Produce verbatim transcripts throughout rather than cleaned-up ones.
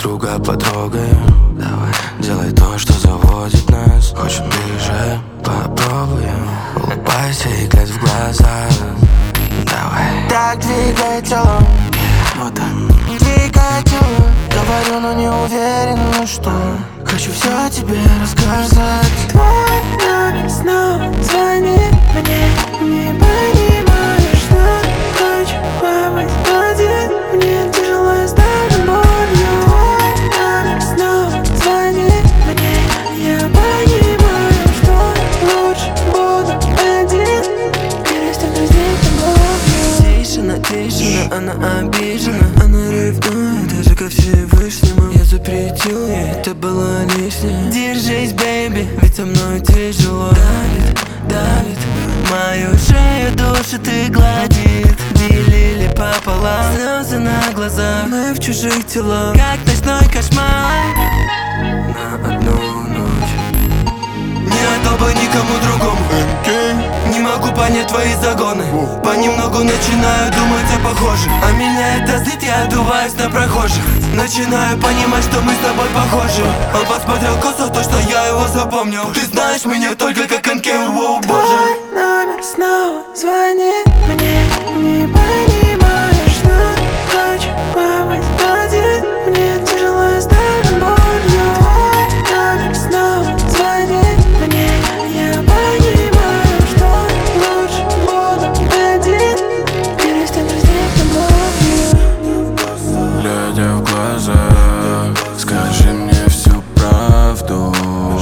друга потрогаем. Давай, делай то, что заводит нас. Хочет ближе, попробуем. Улыбайся и глядь в глаза. Давай. Так двигай телом. Вот так. Двигай телом. Говорю, но не уверен, ну что. Хочу все тебе рассказать. Твой номер снова звонит мне. Не понимаю, что хочу побыть один. Мне тяжело с тобой болью. Твой номер снова звонит мне. Я понимаю, что лучше буду один. Перестань дразнить любовью. Тишина, тишина, она обижена. Она ревнует даже ко Всевышнему. Я запретил ей, это было лишнее. Держись, бэйби, ведь со мной тяжело. Давит, давит мою шею, душу ты гладит. Делили пополам, слезы на глазах. Мы в чужих телах, как ночной кошмар. На одну ночь. Не отдал бы никому другому. Не могу понять твои загоны. Понемногу начинаю думать о похожих. А меня это злит, я отдуваюсь на прохожих. Начинаю понимать, что мы с тобой похожи. Он посмотрел косо, то, что я его запомнил. Ты знаешь меня только как Энкейр, воу, боже. Твой номер снова звонит мне. Не понимаю, что хочу побыть один. Мне тяжело с тобой болью. Твой номер снова звонит мне. Я понимаю, что лучше буду один. Перестань дразнить любовью. Глядя в глаза, скажи мне всю правду.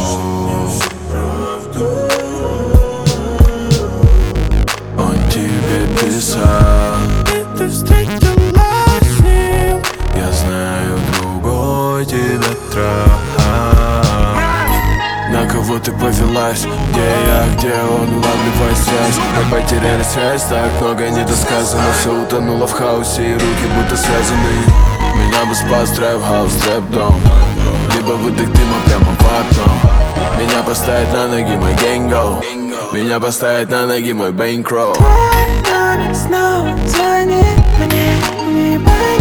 Он тебе писал, И ты встретилась с ним. я знаю, другой тебя трахал. На кого ты повелась? Где я, где он, улавливай связь. Мы потеряли связь, так много недосказано. Все утонуло в хаосе и руки будто связаны. Меня бы спас трэп-хаус, трэп-дом. Либо выдох дыма прямо в окно. Меня поставит на ноги мой гэнго. Меня поставит на ноги мой бэнкроу. Твой номер снова звонит мне. Не понимаю.